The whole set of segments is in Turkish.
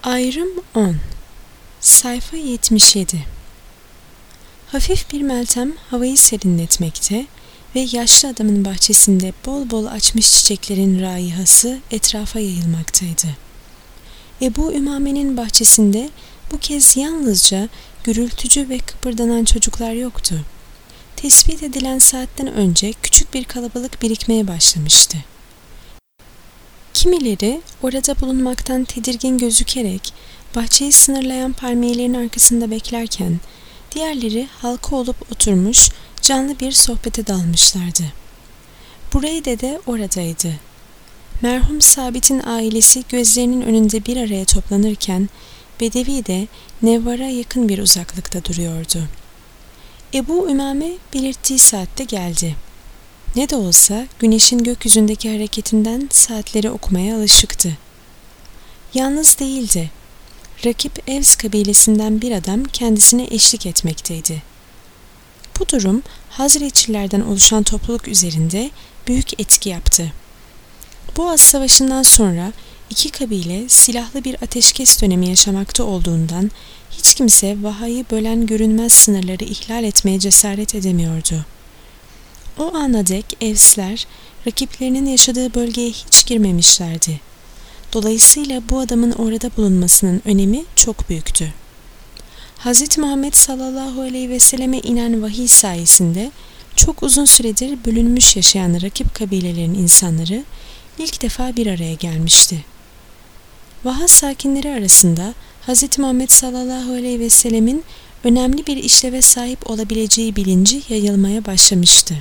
Ayrım 10. Sayfa 77. Hafif bir meltem havayı serinletmekte ve yaşlı adamın bahçesinde bol bol açmış çiçeklerin raihası etrafa yayılmaktaydı. Ebu Ümame'nin bahçesinde bu kez yalnızca gürültücü ve kıpırdanan çocuklar yoktu. Tespit edilen saatten önce küçük bir kalabalık birikmeye başlamıştı. Kimileri orada bulunmaktan tedirgin gözükerek bahçeyi sınırlayan palmiyelerin arkasında beklerken, diğerleri halka olup oturmuş canlı bir sohbete dalmışlardı. Bureyde de oradaydı. Merhum Sabit'in ailesi gözlerinin önünde bir araya toplanırken, Bedevi de Nevvar'a yakın bir uzaklıkta duruyordu. Ebu Ümame belirttiği saatte geldi. Ne de olsa güneşin gökyüzündeki hareketinden saatleri okumaya alışıktı. Yalnız değildi. Rakip Evs kabilesinden bir adam kendisine eşlik etmekteydi. Bu durum Hazreçlilerden oluşan topluluk üzerinde büyük etki yaptı. Boğaz Savaşı'ndan sonra iki kabile silahlı bir ateşkes dönemi yaşamakta olduğundan hiç kimse vahayı bölen görünmez sınırları ihlal etmeye cesaret edemiyordu. O ana dek Evsler rakiplerinin yaşadığı bölgeye hiç girmemişlerdi. Dolayısıyla bu adamın orada bulunmasının önemi çok büyüktü. Hz. Muhammed sallallahu aleyhi ve selleme inen vahiy sayesinde çok uzun süredir bölünmüş yaşayan rakip kabilelerin insanları ilk defa bir araya gelmişti. Vaha sakinleri arasında Hz. Muhammed sallallahu aleyhi ve sellemin önemli bir işleve sahip olabileceği bilinci yayılmaya başlamıştı.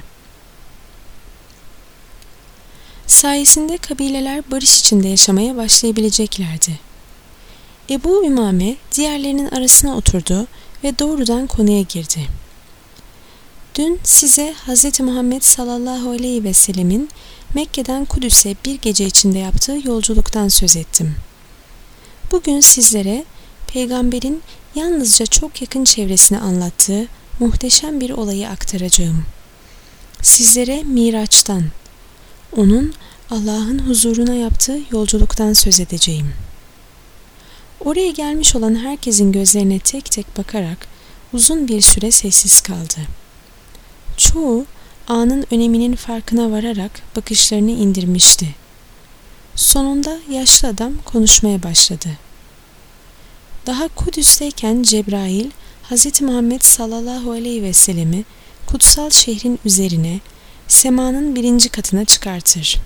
Sayesinde kabileler barış içinde yaşamaya başlayabileceklerdi. Ebu Ümame diğerlerinin arasına oturdu ve doğrudan konuya girdi. Dün size Hz. Muhammed sallallahu aleyhi ve sellemin Mekke'den Kudüs'e bir gece içinde yaptığı yolculuktan söz ettim. Bugün sizlere peygamberin yalnızca çok yakın çevresine anlattığı muhteşem bir olayı aktaracağım. Sizlere Miraç'tan, onun Allah'ın huzuruna yaptığı yolculuktan söz edeceğim. Oraya gelmiş olan herkesin gözlerine tek tek bakarak uzun bir süre sessiz kaldı. Çoğu anın öneminin farkına vararak bakışlarını indirmişti. Sonunda yaşlı adam konuşmaya başladı. Daha Kudüs'teyken Cebrail, Hz. Muhammed sallallahu aleyhi ve sellemi kutsal şehrin üzerine, semanın 1. katına çıkartır.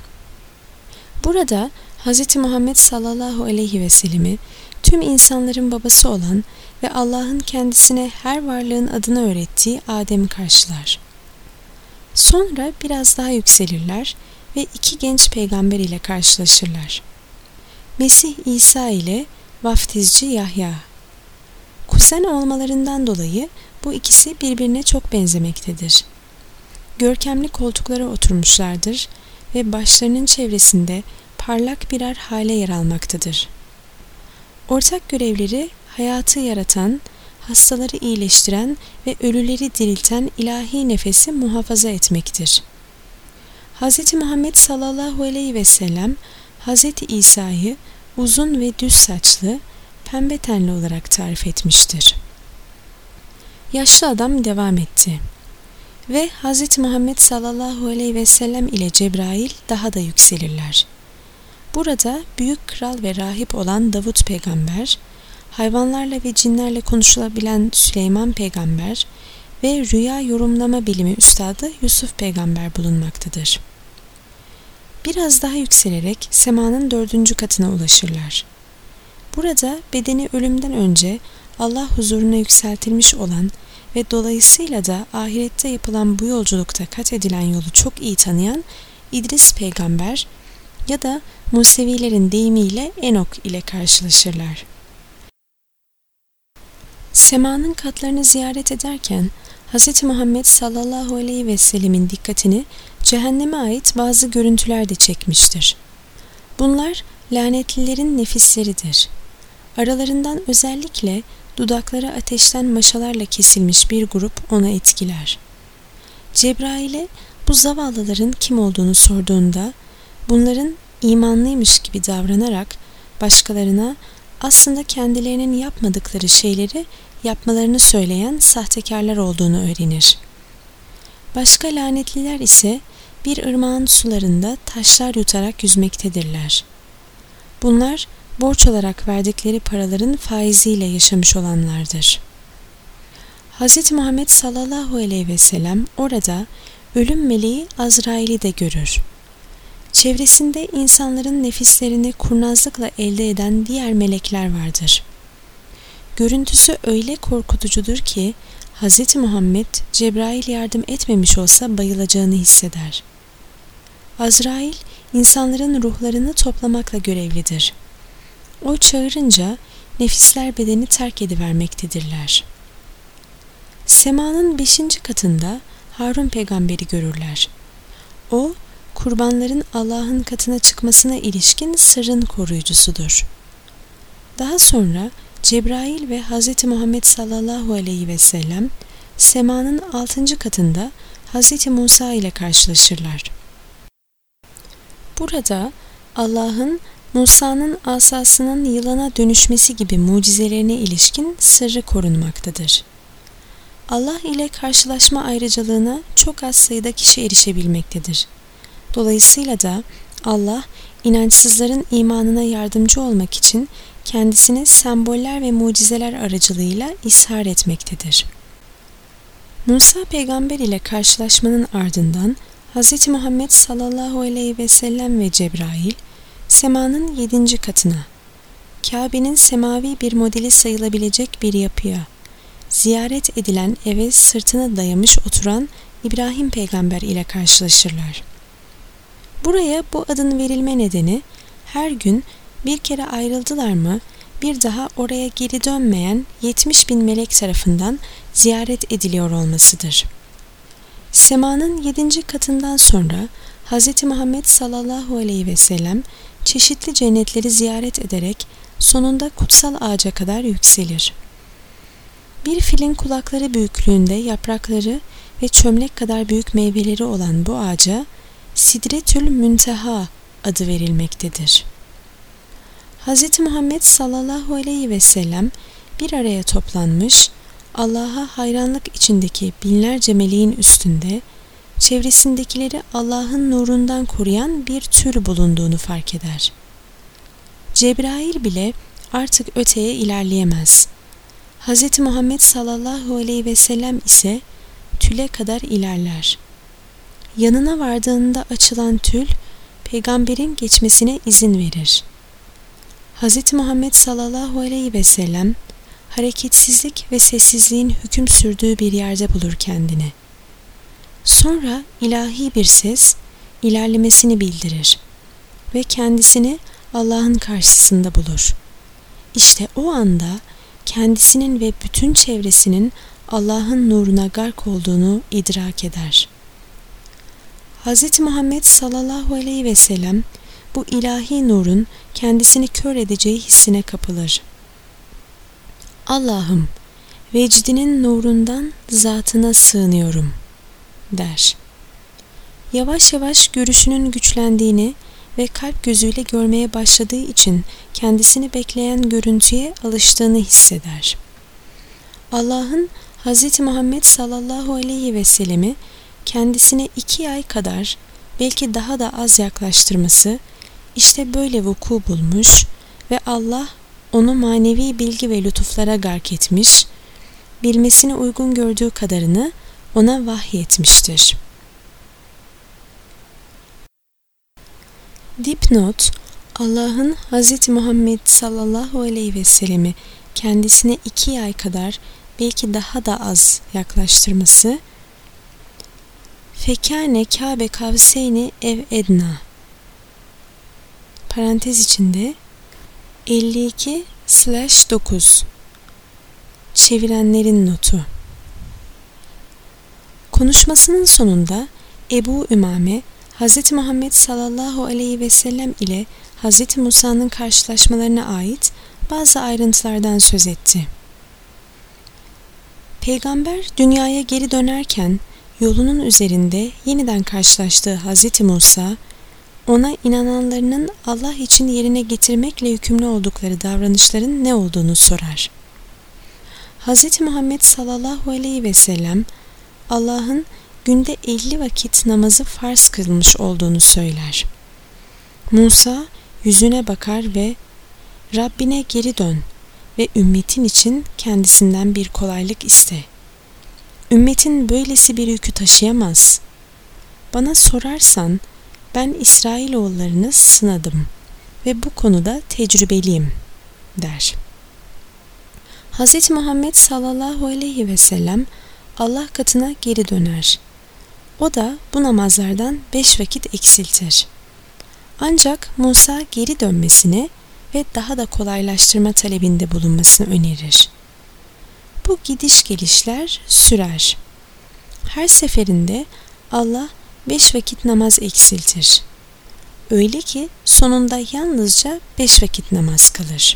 Burada Hz. Muhammed sallallahu aleyhi ve sellemi tüm insanların babası olan ve Allah'ın kendisine her varlığın adını öğrettiği Adem karşılar. Sonra biraz daha yükselirler ve iki genç peygamber ile karşılaşırlar. Mesih İsa ile vaftizci Yahya. Kuzen olmalarından dolayı bu ikisi birbirine çok benzemektedir. Görkemli koltuklara oturmuşlardır ve başlarının çevresinde parlak birer hale yer almaktadır. Ortak görevleri hayatı yaratan, hastaları iyileştiren ve ölüleri dirilten ilahi nefesi muhafaza etmektir. Hz. Muhammed sallallahu aleyhi ve sellem Hz. İsa'yı uzun ve düz saçlı, pembe tenli olarak tarif etmiştir. Yaşlı adam devam etti. Ve Hz. Muhammed sallallahu aleyhi ve sellem ile Cebrail daha da yükselirler. Burada büyük kral ve rahip olan Davut peygamber, hayvanlarla ve cinlerle konuşulabilen Süleyman peygamber ve rüya yorumlama bilimi üstadı Yusuf peygamber bulunmaktadır. Biraz daha yükselerek semanın 4. katına ulaşırlar. Burada bedeni ölümden önce Allah huzuruna yükseltilmiş olan ve dolayısıyla da ahirette yapılan bu yolculukta kat edilen yolu çok iyi tanıyan İdris peygamber ya da Musevilerin deyimiyle Enok ile karşılaşırlar. Semanın katlarını ziyaret ederken Hz. Muhammed sallallahu aleyhi ve sellemin dikkatini cehenneme ait bazı görüntüler de çekmiştir. Bunlar lanetlilerin nefisleridir. Aralarından özellikle dudakları ateşten maşalarla kesilmiş bir grup ona etkiler. Cebrail'e bu zavallıların kim olduğunu sorduğunda bunların imanlıymış gibi davranarak başkalarına aslında kendilerinin yapmadıkları şeyleri yapmalarını söyleyen sahtekarlar olduğunu öğrenir. Başka lanetliler ise bir ırmağın sularında taşlar yutarak yüzmektedirler. Bunlar borç olarak verdikleri paraların faiziyle yaşamış olanlardır. Hz. Muhammed sallallahu aleyhi ve sellem orada ölüm meleği Azrail'i de görür. Çevresinde insanların nefislerini kurnazlıkla elde eden diğer melekler vardır. Görüntüsü öyle korkutucudur ki Hz. Muhammed Cebrail yardım etmemiş olsa bayılacağını hisseder. Azrail insanların ruhlarını toplamakla görevlidir. O çağırınca nefisler bedeni terk edivermektedirler. Semanın 5. katında Harun peygamberi görürler. O, kurbanların Allah'ın katına çıkmasına ilişkin sırrın koruyucusudur. Daha sonra Cebrail ve Hz. Muhammed sallallahu aleyhi ve sellem semanın 6. katında Hz. Musa ile karşılaşırlar. Burada Allah'ın Musa'nın asasının yılana dönüşmesi gibi mucizelerine ilişkin sırrı korunmaktadır. Allah ile karşılaşma ayrıcalığına çok az sayıda kişi erişebilmektedir. Dolayısıyla da Allah, inançsızların imanına yardımcı olmak için kendisini semboller ve mucizeler aracılığıyla ishar etmektedir. Musa peygamber ile karşılaşmanın ardından Hz. Muhammed sallallahu aleyhi ve sellem ve Cebrail, semanın 7. katına, Kabe'nin semavi bir modeli sayılabilecek bir yapıya, ziyaret edilen eve sırtını dayamış oturan İbrahim peygamber ile karşılaşırlar. Buraya bu adın verilme nedeni, her gün bir kere ayrıldılar mı, bir daha oraya geri dönmeyen 70.000 melek tarafından ziyaret ediliyor olmasıdır. Semanın 7. katından sonra Hz. Muhammed sallallahu aleyhi ve sellem çeşitli cennetleri ziyaret ederek sonunda kutsal ağaca kadar yükselir. Bir filin kulakları büyüklüğünde yaprakları ve çömlek kadar büyük meyveleri olan bu ağaca Sidretül Münteha adı verilmektedir. Hz. Muhammed sallallahu aleyhi ve sellem bir araya toplanmış, Allah'a hayranlık içindeki binlerce meleğin üstünde, çevresindekileri Allah'ın nurundan koruyan bir tül bulunduğunu fark eder. Cebrail bile artık öteye ilerleyemez. Hz. Muhammed sallallahu aleyhi ve sellem ise tüle kadar ilerler. Yanına vardığında açılan tül, peygamberin geçmesine izin verir. Hz. Muhammed sallallahu aleyhi ve sellem, hareketsizlik ve sessizliğin hüküm sürdüğü bir yerde bulur kendini. Sonra ilahi bir ses, ilerlemesini bildirir ve kendisini Allah'ın karşısında bulur. İşte o anda kendisinin ve bütün çevresinin Allah'ın nuruna gark olduğunu idrak eder. Hz. Muhammed sallallahu aleyhi ve sellem bu ilahi nurun kendisini kör edeceği hissine kapılır. Allah'ım, vecdinin nurundan zatına sığınıyorum der. Yavaş yavaş görüşünün güçlendiğini ve kalp gözüyle görmeye başladığı için kendisini bekleyen görüntüye alıştığını hisseder. Allah'ın Hz. Muhammed sallallahu aleyhi ve sellemi kendisine 2 ay kadar, belki daha da az yaklaştırması işte böyle vuku bulmuş ve Allah onu manevi bilgi ve lütuflara gark etmiş, bilmesine uygun gördüğü kadarını ona vahyetmiştir. Dipnot, Allah'ın Hz. Muhammed sallallahu aleyhi ve sellemi kendisine 2 ay kadar, belki daha da az yaklaştırması, Fekâne Kâbe kavseyni ev edna, parantez içinde 52/9 çevirenlerin notu. Konuşmasının sonunda Ebu Ümame, Hz. Muhammed sallallahu aleyhi ve sellem ile Hz. Musa'nın karşılaşmalarına ait bazı ayrıntılardan söz etti. Peygamber dünyaya geri dönerken yolunun üzerinde yeniden karşılaştığı Hz. Musa, ona inananlarının Allah için yerine getirmekle yükümlü oldukları davranışların ne olduğunu sorar. Hz. Muhammed sallallahu aleyhi ve sellem Allah'ın günde 50 vakit namazı farz kılmış olduğunu söyler. Musa yüzüne bakar ve Rabbine geri dön ve ümmetin için kendisinden bir kolaylık iste. Ümmetin böylesi bir yükü taşıyamaz. Bana sorarsan ben İsrailoğullarını sınadım ve bu konuda tecrübeliyim der. Hz. Muhammed sallallahu aleyhi ve sellem Allah katına geri döner. O da bu namazlardan 5 vakit eksiltir. Ancak Musa geri dönmesini ve daha da kolaylaştırma talebinde bulunmasını önerir. Bu gidiş gelişler sürer. Her seferinde Allah 5 vakit namaz eksiltir. Öyle ki sonunda yalnızca 5 vakit namaz kalır.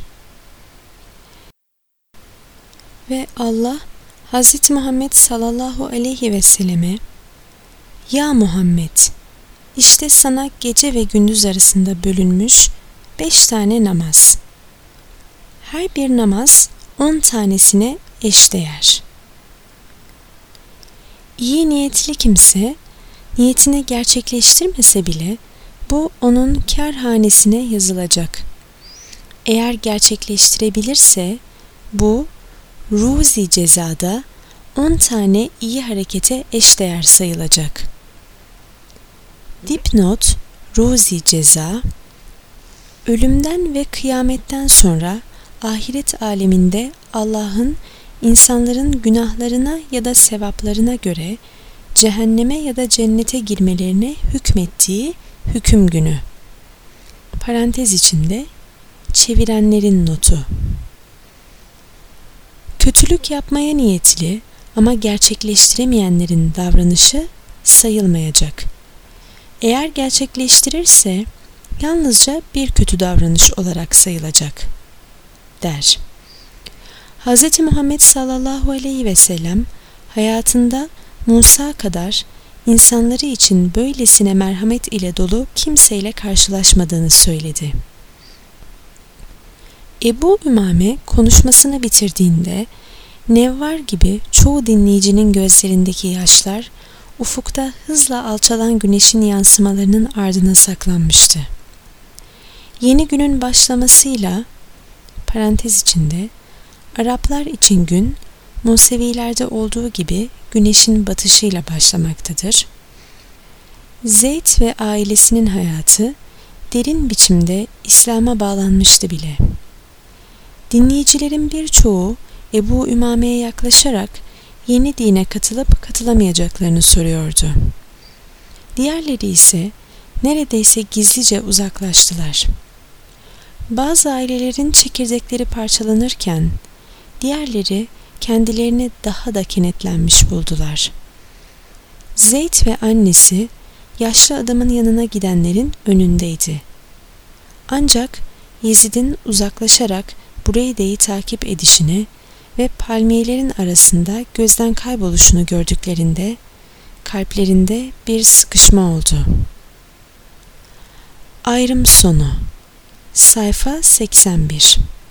Ve Allah Hz. Muhammed sallallahu aleyhi ve selleme "Ya Muhammed, işte sana gece ve gündüz arasında bölünmüş 5 tane namaz. Her bir namaz 10 tanesine eşdeğer. İyi niyetli kimse niyetini gerçekleştirmese bile bu onun kârhanesine yazılacak. Eğer gerçekleştirebilirse bu ruzi cezada 10 tane iyi harekete eşdeğer sayılacak." Dipnot: ruzi ceza, ölümden ve kıyametten sonra ahiret aleminde Allah'ın insanların günahlarına ya da sevaplarına göre cehenneme ya da cennete girmelerine hükmettiği hüküm günü. Parantez içinde çevirenlerin notu. Kötülük yapmaya niyetli ama gerçekleştiremeyenlerin davranışı sayılmayacak. Eğer gerçekleştirirse yalnızca bir kötü davranış olarak sayılacak der. Hz. Muhammed sallallahu aleyhi ve sellem hayatında Musa kadar insanları için böylesine merhamet ile dolu kimseyle karşılaşmadığını söyledi. Ebu Ümame konuşmasını bitirdiğinde Nevvar gibi çoğu dinleyicinin gözlerindeki yaşlar ufukta hızla alçalan güneşin yansımalarının ardına saklanmıştı. Yeni günün başlamasıyla parantez içinde Araplar için gün Musevilerde olduğu gibi güneşin batışıyla başlamaktadır. Zeyd ve ailesinin hayatı derin biçimde İslam'a bağlanmıştı bile. Dinleyicilerin birçoğu Ebu Ümame'ye yaklaşarak yeni dine katılıp katılamayacaklarını soruyordu. Diğerleri ise neredeyse gizlice uzaklaştılar. Bazı ailelerin çekirdekleri parçalanırken diğerleri kendilerini daha da kenetlenmiş buldular. Zeyd ve annesi yaşlı adamın yanına gidenlerin önündeydi. Ancak Yezid'in uzaklaşarak Bureyde'yi takip edişini ve palmiyelerin arasında gözden kayboluşunu gördüklerinde kalplerinde bir sıkışma oldu. Ayrım sonu. Sayfa 81.